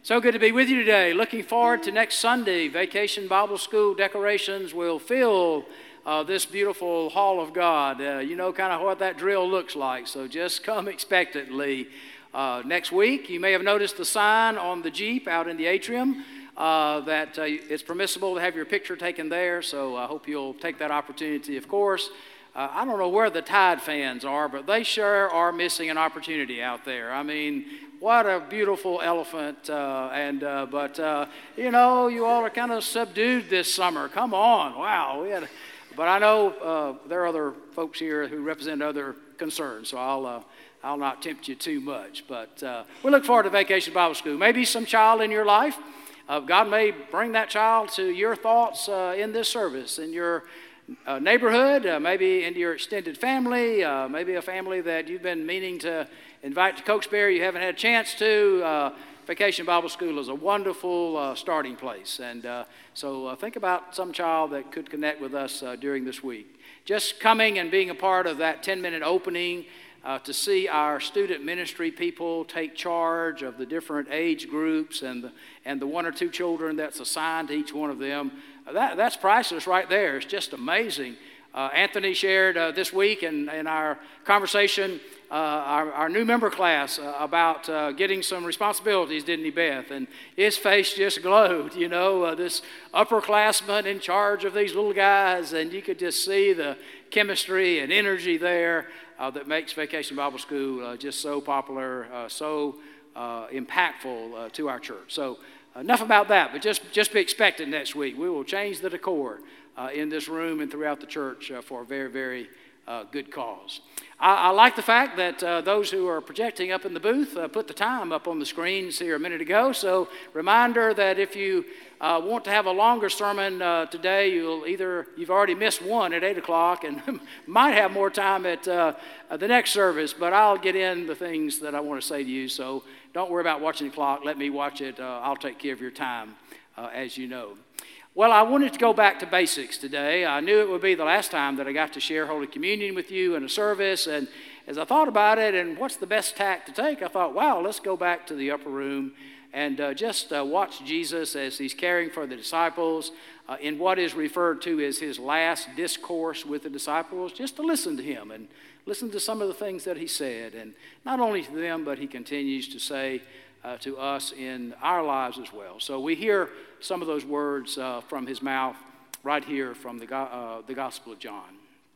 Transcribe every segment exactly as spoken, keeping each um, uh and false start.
So good to be with you today. Looking forward to next Sunday. Vacation Bible School decorations will fill uh, this beautiful hall of God. Uh, you know kind of what that drill looks like, so just come expectantly. Uh, next week, you may have noticed the sign on the Jeep out in the atrium uh, that uh, it's permissible to have your picture taken there, so I hope you'll take that opportunity, of course. Uh, I don't know where the Tide fans are, but they sure are missing an opportunity out there. I mean, what a beautiful elephant, uh, and uh, but, uh, you know, you all are kind of subdued this summer. Come on, wow. We had, but I know uh, there are other folks here who represent other concerns, so I'll, uh, I'll not tempt you too much. But uh, we look forward to Vacation Bible School. Maybe some child in your life, uh, God may bring that child to your thoughts uh, in this service, in your uh, neighborhood, uh, maybe into your extended family, uh, maybe a family that you've been meaning to invite to Cokesbury, you haven't had a chance to. Uh, Vacation Bible School is a wonderful uh, starting place. And uh, so uh, think about some child that could connect with us uh, during this week. Just coming and being a part of that ten-minute opening uh, to see our student ministry people take charge of the different age groups and the, and the one or two children that's assigned to each one of them. Uh, that, that's priceless right there. It's just amazing. Uh, Anthony shared uh, this week in, in our conversation uh, our, our new member class uh, about uh, getting some responsibilities, didn't he, Beth? And his face just glowed, you know, uh, this upperclassman in charge of these little guys, and you could just see the chemistry and energy there uh, that makes Vacation Bible School uh, just so popular, uh, so uh, impactful uh, to our church. So enough about that, but just, just be expectant next week. We will change the decor Uh, in this room and throughout the church uh, for a very, very uh, good cause. I, I like the fact that uh, those who are projecting up in the booth uh, put the time up on the screens here a minute ago. So reminder that if you uh, want to have a longer sermon uh, today, you'll either, you've already missed one at eight o'clock and might have more time at uh, the next service, but I'll get in the things that I want to say to you. So don't worry about watching the clock. Let me watch it. Uh, I'll take care of your time, uh, as you know. Well, I wanted to go back to basics today. I knew it would be the last time that I got to share Holy Communion with you in a service, and as I thought about it and what's the best tack to take, I thought, wow, let's go back to the upper room and uh, just uh, watch Jesus as he's caring for the disciples uh, in what is referred to as his last discourse with the disciples, just to listen to him and listen to some of the things that he said, and not only to them, but he continues to say Uh, to us in our lives as well. So we hear some of those words uh, from his mouth right here from the, go- uh, the Gospel of John.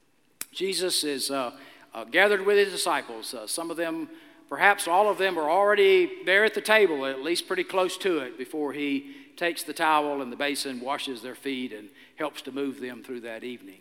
Jesus is uh, uh, gathered with his disciples. Uh, some of them, perhaps all of them, are already there at the table, at least pretty close to it, before he takes the towel and the basin, washes their feet, and helps to move them through that evening.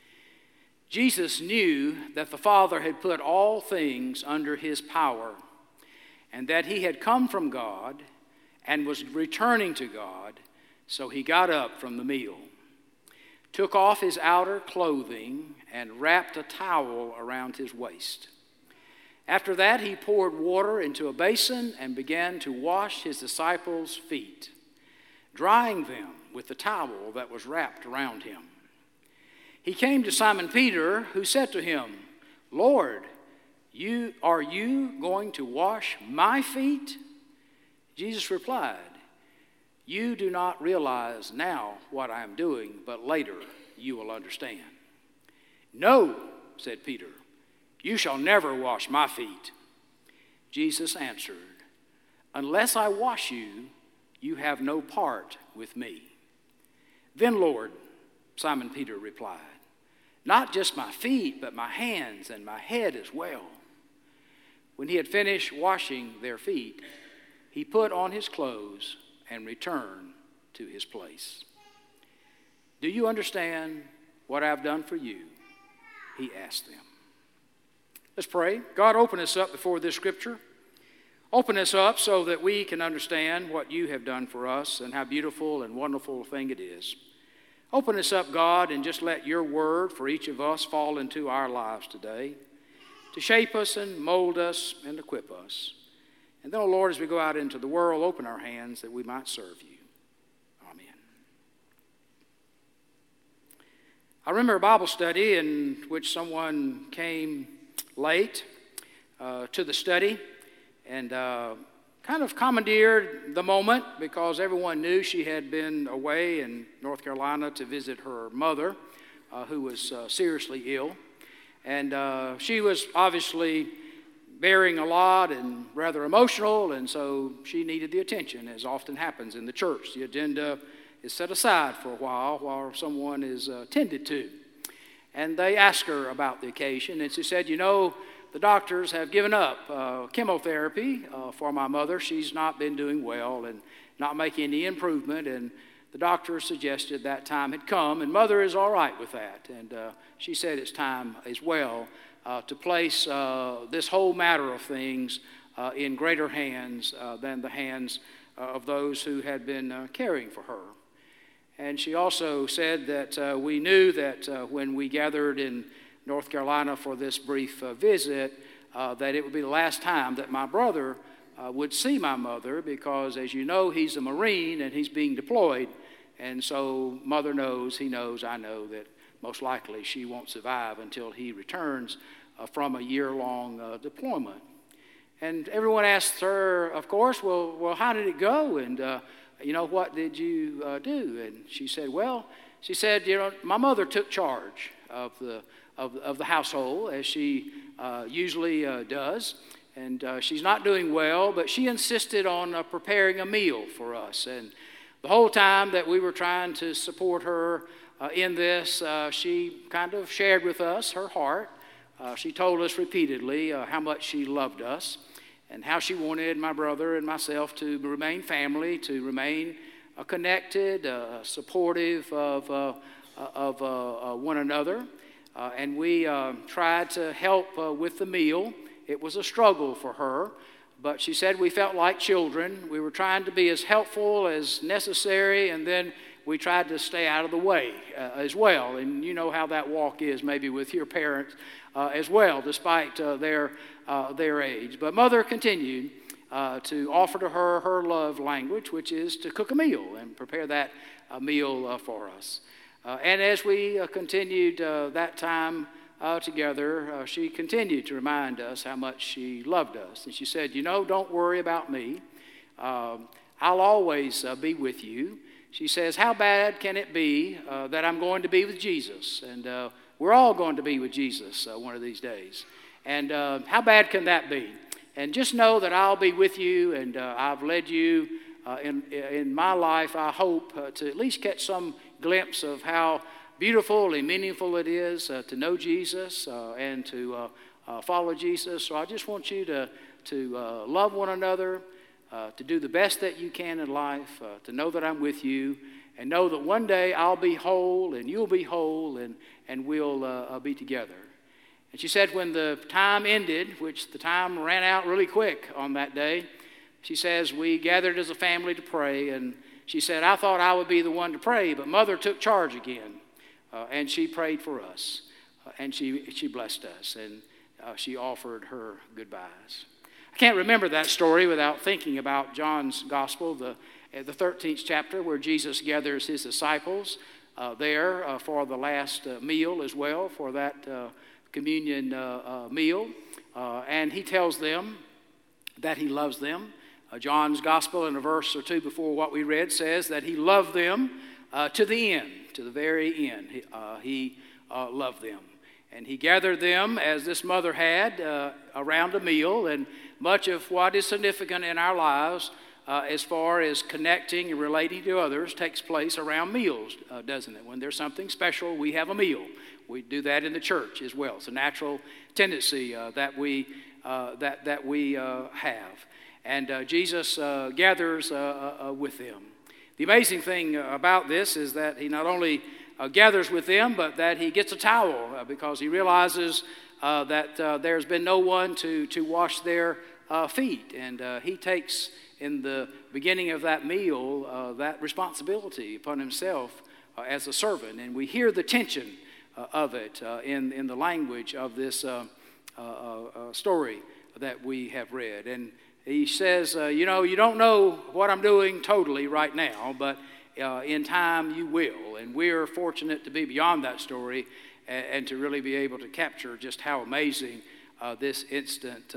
Jesus knew that the Father had put all things under his power, and that he had come from God and was returning to God, so he got up from the meal, took off his outer clothing, and wrapped a towel around his waist. After that, he poured water into a basin and began to wash his disciples' feet, drying them with the towel that was wrapped around him. He came to Simon Peter, who said to him, "Lord, You, are you going to wash my feet?" Jesus replied, "You do not realize now what I am doing, but later you will understand." "No," said Peter, "you shall never wash my feet." Jesus answered, "Unless I wash you, you have no part with me." "Then, Lord," Simon Peter replied, "not just my feet, but my hands and my head as well." When he had finished washing their feet, he put on his clothes and returned to his place. "Do you understand what I've done for you?" he asked them. Let's pray. God, open us up before this scripture. Open us up so that we can understand what you have done for us and how beautiful and wonderful a thing it is. Open us up, God, and just let your word for each of us fall into our lives today, to shape us and mold us and equip us. And then, oh Lord, as we go out into the world, open our hands that we might serve you. Amen. I remember a Bible study in which someone came late uh, to the study and uh, kind of commandeered the moment because everyone knew she had been away in North Carolina to visit her mother, uh, who was uh, seriously ill. And uh, she was obviously bearing a lot and rather emotional, and so she needed the attention, as often happens in the church. The agenda is set aside for a while while someone is uh, tended to. And they asked her about the occasion, and she said, you know, the doctors have given up uh, chemotherapy uh, for my mother. She's not been doing well and not making any improvement, and the doctor suggested that time had come, and Mother is all right with that. And uh, she said it's time as well uh, to place uh, this whole matter of things uh, in greater hands uh, than the hands uh, of those who had been uh, caring for her. And she also said that uh, we knew that uh, when we gathered in North Carolina for this brief uh, visit, uh, that it would be the last time that my brother uh, would see my mother because, as you know, he's a Marine and he's being deployed. And so Mother knows, he knows, I know that most likely she won't survive until he returns uh, from a year-long uh, deployment. And everyone asked her, of course, well, well, how did it go? And, uh, you know, what did you uh, do? And she said, well, she said, you know, my mother took charge of the of, of the household, as she uh, usually uh, does. And uh, she's not doing well, but she insisted on uh, preparing a meal for us. And the whole time that we were trying to support her uh, in this, uh, she kind of shared with us her heart. Uh, she told us repeatedly uh, how much she loved us and how she wanted my brother and myself to remain family, to remain uh, connected, uh, supportive of, uh, of uh, uh, one another. Uh, and we uh, tried to help uh, with the meal. It was a struggle for her, but she said we felt like children. We were trying to be as helpful as necessary, and then we tried to stay out of the way uh, as well. And you know how that walk is maybe with your parents uh, as well, despite uh, their, uh, their age. But Mother continued uh, to offer to her her love language, which is to cook a meal and prepare that uh, meal uh, for us. Uh, and as we uh, continued uh, that time uh, together, uh, she continued to remind us how much she loved us. And she said, you know, don't worry about me. Uh, I'll always uh, be with you. She says, how bad can it be uh, that I'm going to be with Jesus? And uh, we're all going to be with Jesus uh, one of these days. And uh, how bad can that be? And just know that I'll be with you, and uh, I've led you uh, in, in my life, I hope, uh, to at least catch some glimpse of how beautiful and meaningful it is uh, to know Jesus uh, and to uh, uh, follow Jesus. So I just want you to, to uh, love one another, uh, to do the best that you can in life, uh, to know that I'm with you, and know that one day I'll be whole and you'll be whole, and, and we'll uh, be together. And she said when the time ended, which the time ran out really quick on that day, she says we gathered as a family to pray, and she said, I thought I would be the one to pray, but Mother took charge again, uh, and she prayed for us, uh, and she, she blessed us, and uh, she offered her goodbyes. I can't remember that story without thinking about John's Gospel, the, uh, the thirteenth chapter, where Jesus gathers his disciples uh, there uh, for the last uh, meal as well, for that uh, communion uh, uh, meal, uh, and he tells them that he loves them. Uh, John's Gospel, in a verse or two before what we read, says that he loved them uh, to the end, to the very end. He, uh, he uh, loved them. And he gathered them, as this mother had, uh, around a meal. And much of what is significant in our lives uh, as far as connecting and relating to others takes place around meals, uh, doesn't it? When there's something special, we have a meal. We do that in the church as well. It's a natural tendency uh, that we, uh, that, that we uh, have. And uh, Jesus uh, gathers uh, uh, with them. The amazing thing about this is that he not only uh, gathers with them, but that he gets a towel uh, because he realizes uh, that uh, there's been no one to, to wash their uh, feet. And uh, he takes, in the beginning of that meal, uh, that responsibility upon himself uh, as a servant. And we hear the tension uh, of it uh, in, in the language of this uh, uh, uh, story that we have read. And he says, uh, you know, you don't know what I'm doing totally right now, but uh, in time you will. And we're fortunate to be beyond that story and, and to really be able to capture just how amazing uh, this instant uh,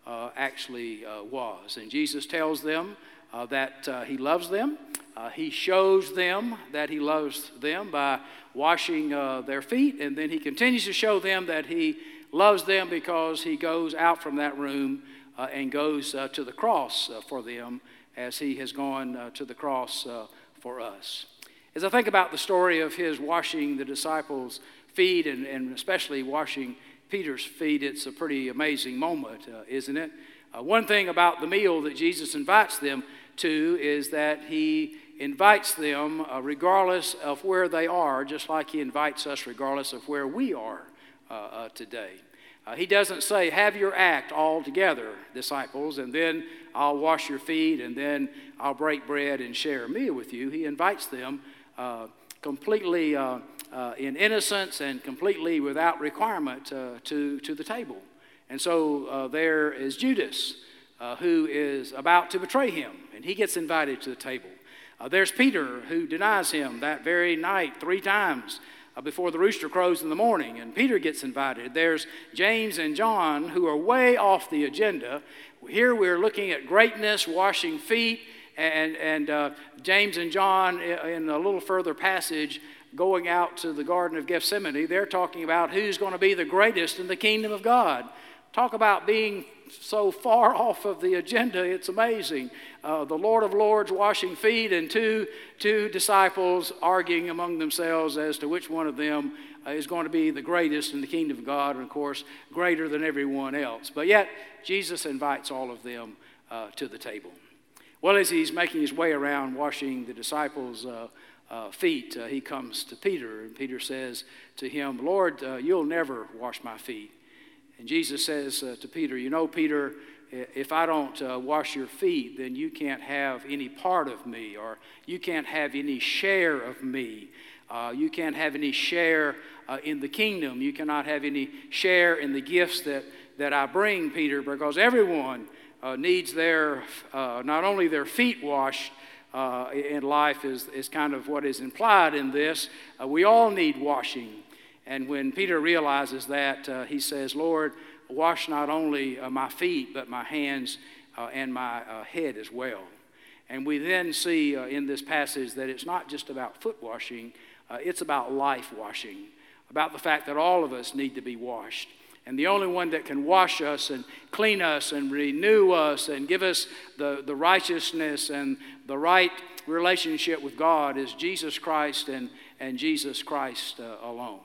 uh, actually uh, was. And Jesus tells them uh, that uh, he loves them. Uh, he shows them that he loves them by washing uh, their feet, and then he continues to show them that he loves them because he goes out from that room uh, and goes uh, to the cross uh, for them as he has gone uh, to the cross uh, for us. As I think about the story of his washing the disciples' feet, and, and especially washing Peter's feet, it's a pretty amazing moment, uh, isn't it? Uh, one thing about the meal that Jesus invites them to is that he invites them uh, regardless of where they are, just like he invites us regardless of where we are uh, uh, today. Uh, he doesn't say, have your act all together, disciples, and then I'll wash your feet, and then I'll break bread and share a meal with you. He invites them uh, completely uh, uh, in innocence and completely without requirement uh, to, to the table. And so uh, there is Judas, uh, who is about to betray him, and he gets invited to the table. Uh, there's Peter, who denies him that very night three times uh, before the rooster crows in the morning, and Peter gets invited. There's James and John, who are way off the agenda. Here we're looking at greatness, washing feet, and, and uh, James and John in a little further passage going out to the Garden of Gethsemane, they're talking about who's going to be the greatest in the kingdom of God. Talk about being so far off of the agenda, it's amazing. Uh, the Lord of Lords washing feet, and two, two disciples arguing among themselves as to which one of them uh, is going to be the greatest in the kingdom of God, and of course, greater than everyone else. But yet, Jesus invites all of them uh, to the table. Well, as he's making his way around washing the disciples' uh, uh, feet, uh, he comes to Peter, and Peter says to him, Lord, uh, you'll never wash my feet. And Jesus says uh, to Peter, you know, Peter, if I don't uh, wash your feet, then you can't have any part of me, or you can't have any share of me. Uh, you can't have any share uh, in the kingdom. You cannot have any share in the gifts that, that I bring, Peter, because everyone uh, needs their, uh, not only their feet washed uh, in life is, is kind of what is implied in this. Uh, we all need washing. And when Peter realizes that, uh, he says, Lord, wash not only uh, my feet, but my hands uh, and my uh, head as well. And we then see uh, in this passage that it's not just about foot washing, uh, it's about life washing, about the fact that all of us need to be washed. And the only one that can wash us and clean us and renew us and give us the, the righteousness and the right relationship with God is Jesus Christ and, and Jesus Christ uh, alone.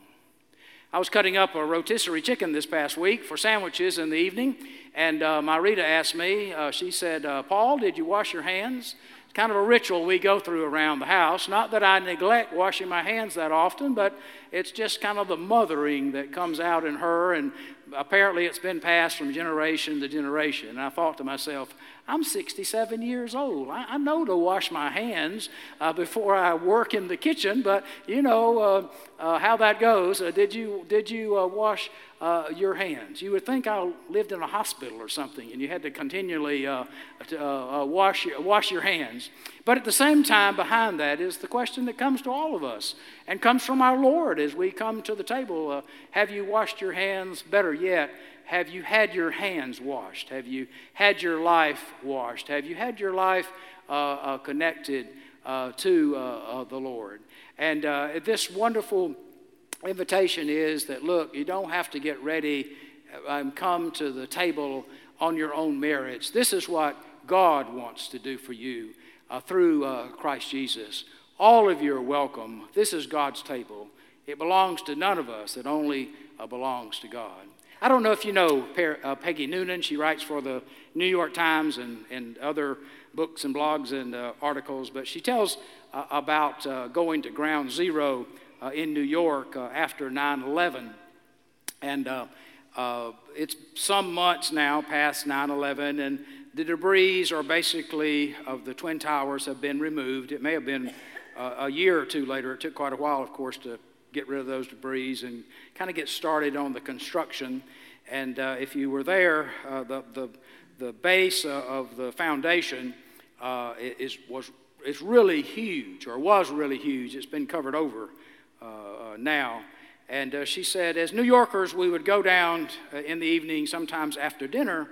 I was cutting up a rotisserie chicken this past week for sandwiches in the evening, and uh, my Rita asked me, uh, she said, uh, Paul, did you wash your hands? It's kind of a ritual we go through around the house. Not that I neglect washing my hands that often, but it's just kind of the mothering that comes out in her, and apparently it's been passed from generation to generation. And I thought to myself, I'm sixty-seven years old. I, I know to wash my hands uh, before I work in the kitchen, but you know uh, uh, how that goes. Uh, did you did you uh, wash uh, your hands? You would think I lived in a hospital or something, and you had to continually uh, to, uh, uh, wash your, wash your hands. But at the same time, behind that is the question that comes to all of us and comes from our Lord as we come to the table. Uh, have you washed your hands? Better yet, have you had your hands washed? Have you had your life washed? Have you had your life uh, uh, connected uh, to uh, uh, the Lord? And uh, this wonderful invitation is that, look, you don't have to get ready and come to the table on your own merits. This is what God wants to do for you uh, through uh, Christ Jesus. All of you are welcome. This is God's table. It belongs to none of us. It only uh, belongs to God. I don't know if you know uh, Peggy Noonan. She writes for the New York Times and, and other books and blogs and uh, articles, but she tells uh, about uh, going to Ground Zero uh, in New York uh, after nine eleven. And uh, uh, it's some months now past nine eleven, and the debris are basically of the Twin Towers have been removed. It may have been uh, a year or two later. It took quite a while, of course, to get rid of those debris and kind of get started on the construction. And uh, if you were there, uh, the, the the base uh, of the foundation uh, is was is really huge, or was really huge. It's been covered over uh, uh, now. And uh, she said, as New Yorkers, we would go down uh, in the evening, sometimes after dinner,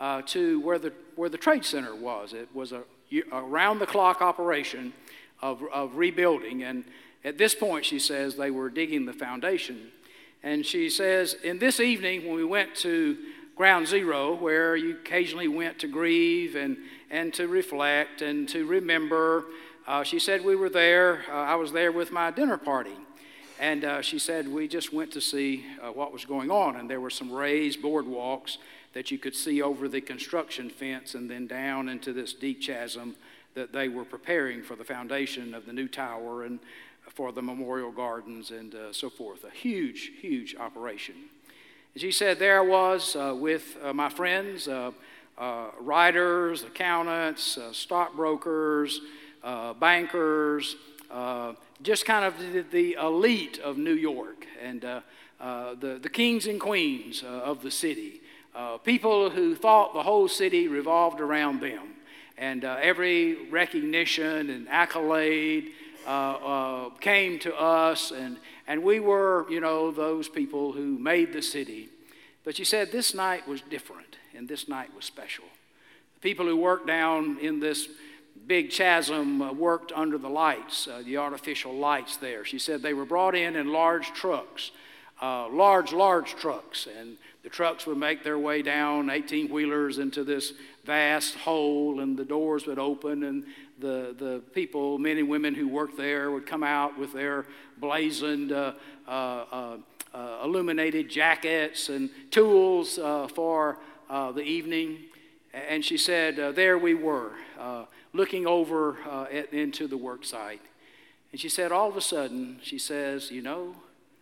uh, to where the, where the Trade Center was. It was a around-the-clock operation of, of rebuilding. And at this point, she says, they were digging the foundation. And she says, in this evening, when we went to Ground Zero, where you occasionally went to grieve and, and to reflect and to remember, uh, she said we were there. Uh, I was there with my dinner party. And uh, she said we just went to see uh, what was going on. And there were some raised boardwalks that you could see over the construction fence and then down into this deep chasm that they were preparing for the foundation of the new tower and for the memorial gardens and uh, so forth. A huge, huge operation. And she said there I was uh, with uh, my friends, uh, uh, writers, accountants, uh, stockbrokers, uh, bankers, uh, just kind of the, the elite of New York and uh, uh, the, the kings and queens uh, of the city. Uh, people who thought the whole city revolved around them. And uh, every recognition and accolade uh, uh, came to us. And, and we were, you know, those people who made the city. But she said this night was different, and this night was special. The people who worked down in this big chasm uh, worked under the lights, uh, the artificial lights there. She said they were brought in in large trucks, uh, large, large trucks. And the trucks would make their way down, eighteen-wheelers, into this vast hole, and the doors would open, and the, the people, men and women who worked there, would come out with their blazoned, uh, uh, uh, uh, illuminated jackets and tools uh, for uh, the evening. And she said, uh, there we were, uh, looking over uh, at, into the work site. And she said, all of a sudden, she says, you know,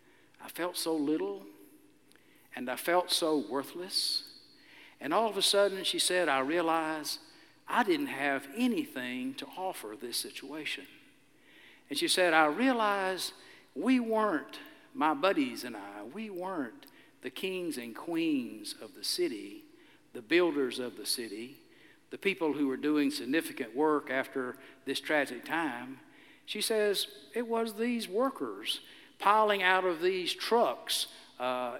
I felt so little. And I felt so worthless. And all of a sudden, she said, I realized I didn't have anything to offer this situation. And she said, I realized we weren't, my buddies and I, we weren't the kings and queens of the city, the builders of the city, the people who were doing significant work after this tragic time. She says, it was these workers piling out of these trucks uh,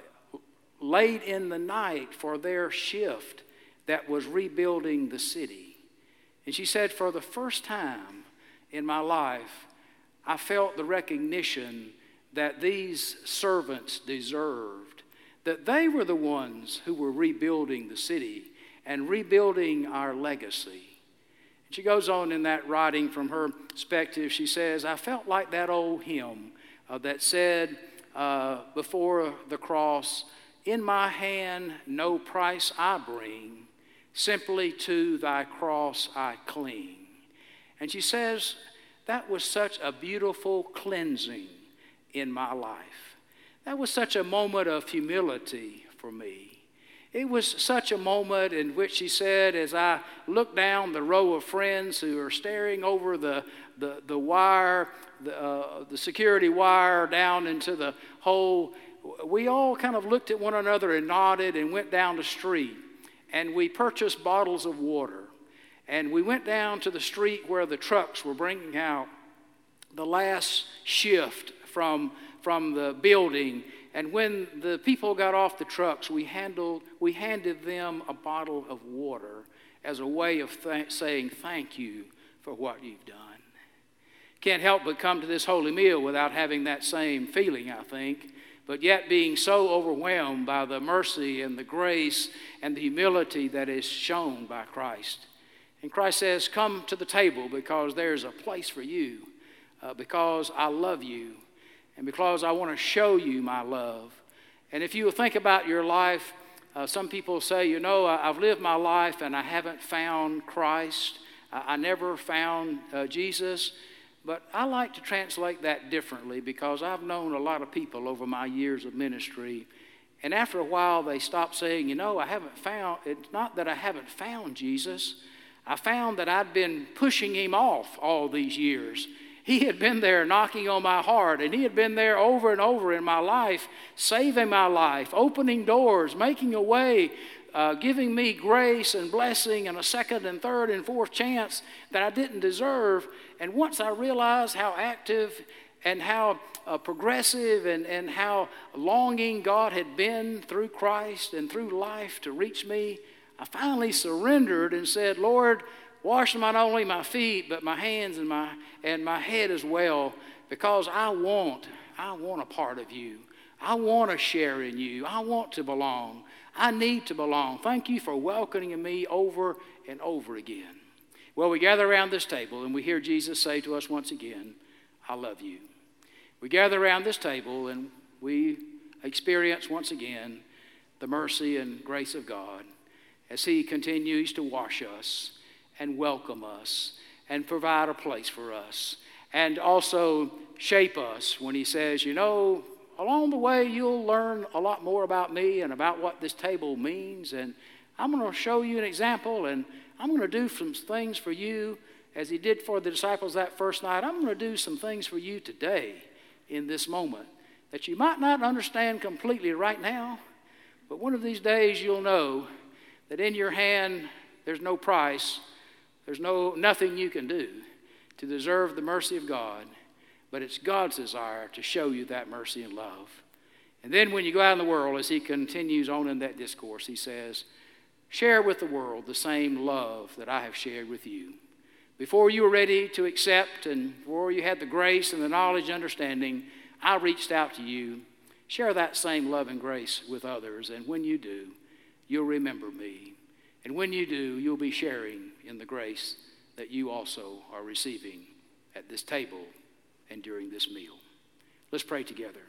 late in the night for their shift that was rebuilding the city. And she said, for the first time in my life, I felt the recognition that these servants deserved, that they were the ones who were rebuilding the city and rebuilding our legacy. And she goes on in that writing from her perspective, she says, I felt like that old hymn uh, that said uh, before the cross, in my hand no price I bring, simply to thy cross I cling. And she says, that was such a beautiful cleansing in my life. That was such a moment of humility for me. It was such a moment in which she said, as I looked down the row of friends who are staring over the, the, the wire, the, uh, the security wire down into the hole, we all kind of looked at one another and nodded and went down the street. And we purchased bottles of water. And we went down to the street where the trucks were bringing out the last shift from, from the building. And when the people got off the trucks, we, handled, we handed them a bottle of water as a way of th- saying thank you for what you've done. Can't help but come to this holy meal without having that same feeling, I think, but yet being so overwhelmed by the mercy and the grace and the humility that is shown by Christ. And Christ says, come to the table because there's a place for you, uh, because I love you, and because I want to show you my love. And if you will think about your life, uh, some people say, you know, I, I've lived my life and I haven't found Christ. I, I never found uh, Jesus. But I like to translate that differently because I've known a lot of people over my years of ministry. And after a while, they stop saying, you know, I haven't found, it's not that I haven't found Jesus. I found that I'd been pushing him off all these years. He had been there knocking on my heart, and he had been there over and over in my life, saving my life, opening doors, making a way, uh, giving me grace and blessing and a second and third and fourth chance that I didn't deserve. And once I realized how active and how uh, progressive and, and how longing God had been through Christ and through life to reach me, I finally surrendered and said, Lord, wash not only my feet, but my hands and my, and my head as well, because I want, I want a part of you. I want to share in you. I want to belong. I need to belong. Thank you for welcoming me over and over again. Well, we gather around this table and we hear Jesus say to us once again, I love you. We gather around this table and we experience once again the mercy and grace of God as he continues to wash us and welcome us and provide a place for us and also shape us when he says, you know, along the way, you'll learn a lot more about me and about what this table means. And I'm going to show you an example, and I'm going to do some things for you as he did for the disciples that first night. I'm going to do some things for you today in this moment that you might not understand completely right now, but one of these days you'll know that in your hand there's no price, there's no nothing you can do to deserve the mercy of God. But it's God's desire to show you that mercy and love. And then when you go out in the world, as he continues on in that discourse, he says, share with the world the same love that I have shared with you. Before you were ready to accept and before you had the grace and the knowledge and understanding, I reached out to you. Share that same love and grace with others. And when you do, you'll remember me. And when you do, you'll be sharing in the grace that you also are receiving at this table and during this meal. Let's pray together.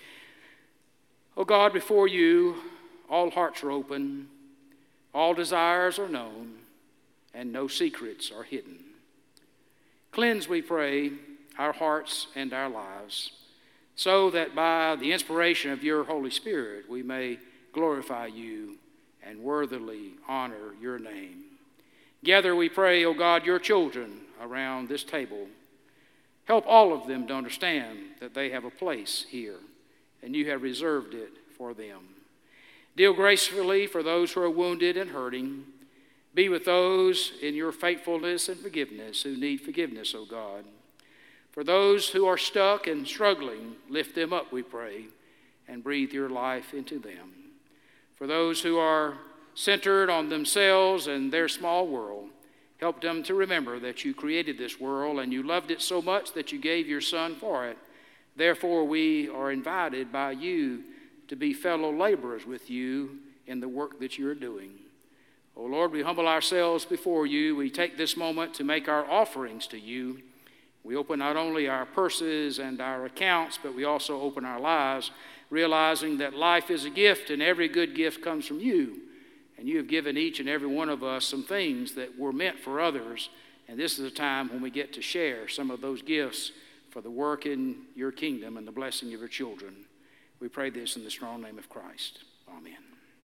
Oh God, before you, all hearts are open, all desires are known, and no secrets are hidden. Cleanse, we pray, our hearts and our lives, so that by the inspiration of your Holy Spirit, we may glorify you and worthily honor your name. Gather, we pray, O God, your children around this table. Help all of them to understand that they have a place here, and you have reserved it for them. Deal gracefully for those who are wounded and hurting. Be with those in your faithfulness and forgiveness who need forgiveness, O God. For those who are stuck and struggling, lift them up, we pray, and breathe your life into them. For those who are centered on themselves and their small world, help them to remember that you created this world and you loved it so much that you gave your Son for it. Therefore, we are invited by you to be fellow laborers with you in the work that you're doing. Oh Lord, we humble ourselves before you. We take this moment to make our offerings to you. We open not only our purses and our accounts, but we also open our lives, realizing that life is a gift and every good gift comes from you. And you have given each and every one of us some things that were meant for others. And this is a time when we get to share some of those gifts for the work in your kingdom and the blessing of your children. We pray this in the strong name of Christ. Amen.